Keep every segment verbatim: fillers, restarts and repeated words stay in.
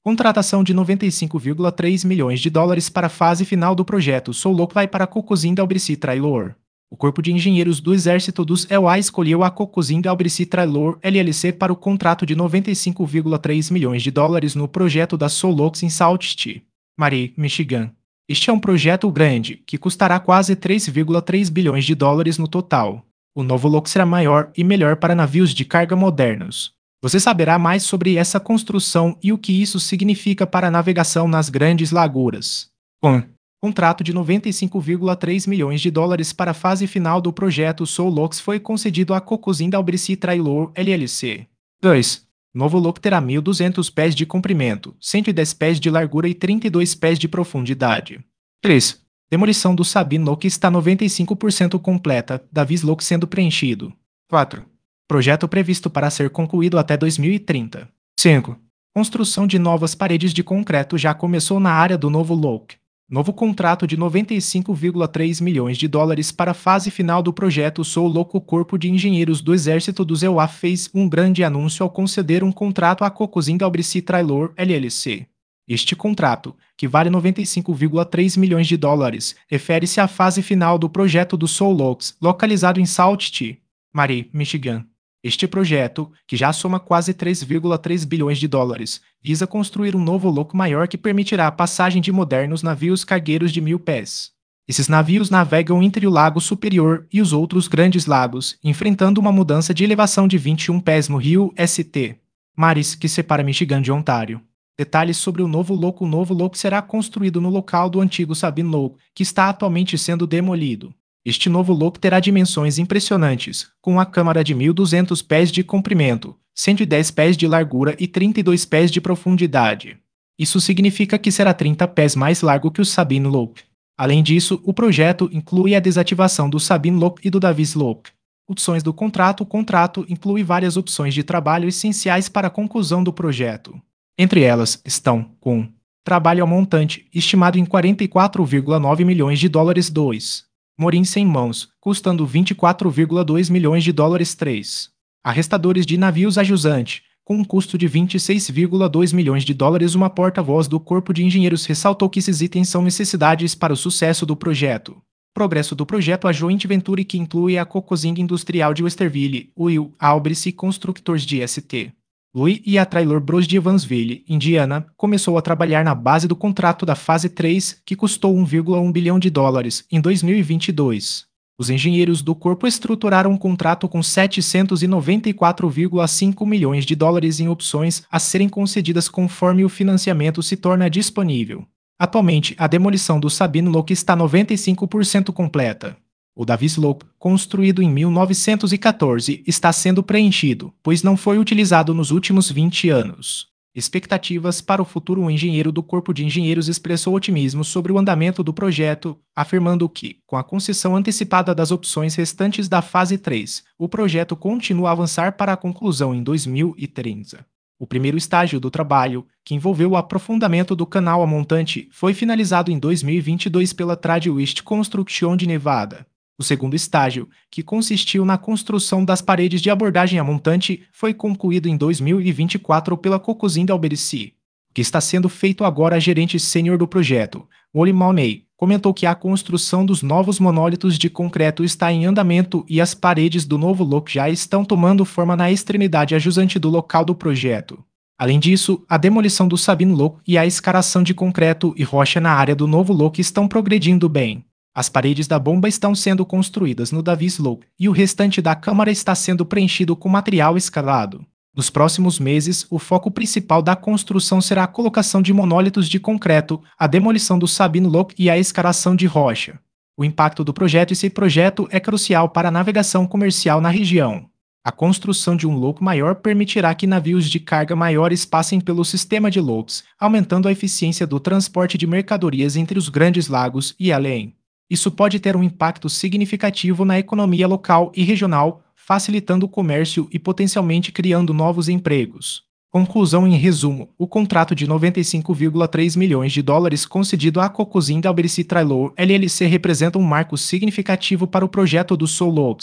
Contratação de noventa e cinco vírgula três milhões de dólares para a fase final do projeto Soulok vai para a Cocuzin Delbricy Trailor. O Corpo de Engenheiros do Exército dos E U A escolheu a Cocuzin Delbricy Trailor L L C para o contrato de noventa e cinco vírgula três milhões de dólares no projeto da Soulok em Salt City, Marie, Michigan. Este é um projeto grande, que custará quase três vírgula três bilhões de dólares no total. O novo L O C será maior e melhor para navios de carga modernos. Você saberá mais sobre essa construção e o que isso significa para a navegação nas grandes laguras. um. Contrato de noventa e cinco vírgula três milhões de dólares para a fase final do projeto Soulok foi concedido à Cocuzin Delbricy Trailor L L C. dois. Novo L O C terá mil e duzentos pés de comprimento, cento e dez pés de largura e trinta e dois pés de profundidade. três. Demolição do Sabine L O C está noventa e cinco por cento completa, Davis L O C sendo preenchido. quatro. Projeto previsto para ser concluído até dois mil e trinta. cinco. Construção de novas paredes de concreto já começou na área do novo L O C. Novo contrato de noventa e cinco vírgula três milhões de dólares para a fase final do projeto Soulok. O Corpo de Engenheiros do Exército dos E U A fez um grande anúncio ao conceder um contrato à Cocuzin Delbricy Trailor L L C. Este contrato, que vale noventa e cinco vírgula três milhões de dólares, refere-se à fase final do projeto do Soulok, localizado em Salt City, Marie, Michigan. Este projeto, que já soma quase três vírgula três bilhões de dólares, visa construir um novo L O C maior que permitirá a passagem de modernos navios cargueiros de mil pés. Esses navios navegam entre o Lago Superior e os outros grandes lagos, enfrentando uma mudança de elevação de vinte e um pés no rio Saint Mary's, que separa Michigan de Ontário. Detalhes sobre o novo L O C. O novo L O C será construído no local do antigo Sabine L O C, que está atualmente sendo demolido. Este novo L O C terá dimensões impressionantes, com uma câmara de mil e duzentos pés de comprimento, cento e dez pés de largura e trinta e dois pés de profundidade. Isso significa que será trinta pés mais largo que o Sabine L O C. Além disso, o projeto inclui a desativação do Sabine L O C e do Davis L O C. Opções do contrato. O contrato inclui várias opções de trabalho essenciais para a conclusão do projeto. Entre elas estão com trabalho ao montante, estimado em quarenta e quatro vírgula nove milhões de dólares. dois. Morim sem mãos, custando vinte e quatro vírgula dois milhões de dólares. três. Arrestadores de navios a jusante, com um custo de vinte e seis vírgula dois milhões de dólares. Uma porta-voz do Corpo de Engenheiros ressaltou que esses itens são necessidades para o sucesso do projeto. Progresso do projeto. A joint venture, que inclui a Cocuzin Industrial de Westerville, Will Albrecht Constructors de S T Louis e a Trailor Bros de Evansville, Indiana, começou a trabalhar na base do contrato da fase três, que custou um vírgula um bilhão de dólares, em dois mil e vinte e dois. Os engenheiros do corpo estruturaram um contrato com setecentos e noventa e quatro vírgula cinco milhões de dólares em opções a serem concedidas conforme o financiamento se torna disponível. Atualmente, a demolição do Sabine L O C está noventa e cinco por cento completa. O Davis L O C, construído em mil novecentos e quatorze, está sendo preenchido, pois não foi utilizado nos últimos vinte anos. Expectativas para o futuro. O engenheiro do Corpo de Engenheiros expressou otimismo sobre o andamento do projeto, afirmando que, com a concessão antecipada das opções restantes da fase três, o projeto continua a avançar para a conclusão em dois mil e trinta. O primeiro estágio do trabalho, que envolveu o aprofundamento do canal a montante, foi finalizado em dois mil e vinte e dois pela Tradewest Construction de Nevada. O segundo estágio, que consistiu na construção das paredes de abordagem a montante, foi concluído em dois mil e vinte e quatro pela Cocuzin Delbricy. O que está sendo feito agora. A gerente sênior do projeto, Molly Malney, comentou que a construção dos novos monólitos de concreto está em andamento e as paredes do novo L O C já estão tomando forma na extremidade ajusante do local do projeto. Além disso, a demolição do Sabine L O C e a escaração de concreto e rocha na área do novo L O C estão progredindo bem. As paredes da bomba estão sendo construídas no Davis L O C e o restante da câmara está sendo preenchido com material escalado. Nos próximos meses, o foco principal da construção será a colocação de monólitos de concreto, a demolição do Sabine L O C e a escaração de rocha. O impacto do projeto. Esse projeto é crucial para a navegação comercial na região. A construção de um L O C maior permitirá que navios de carga maiores passem pelo sistema de L O Cs, aumentando a eficiência do transporte de mercadorias entre os grandes lagos e além. Isso pode ter um impacto significativo na economia local e regional, facilitando o comércio e potencialmente criando novos empregos. Conclusão. Em resumo, o contrato de noventa e cinco vírgula três milhões de dólares concedido à Cocuzin Delbricy Trailor L L C representa um marco significativo para o projeto do Soulok.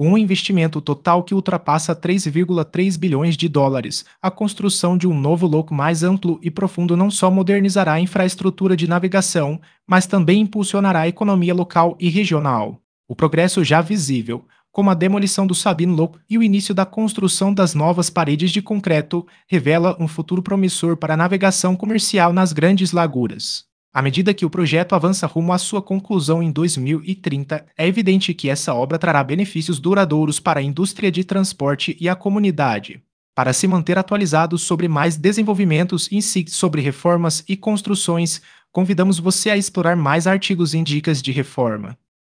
Com um investimento total que ultrapassa três vírgula três bilhões de dólares, a construção de um novo loco mais amplo e profundo não só modernizará a infraestrutura de navegação, mas também impulsionará a economia local e regional. O progresso já visível, como a demolição do Sabine Lock e o início da construção das novas paredes de concreto, revela um futuro promissor para a navegação comercial nas grandes lagunas. À medida que o projeto avança rumo à sua conclusão em dois mil e trinta, é evidente que essa obra trará benefícios duradouros para a indústria de transporte e a comunidade. Para se manter atualizado sobre mais desenvolvimentos e insights sobre reformas e construções, convidamos você a explorar mais artigos em dicas de reforma.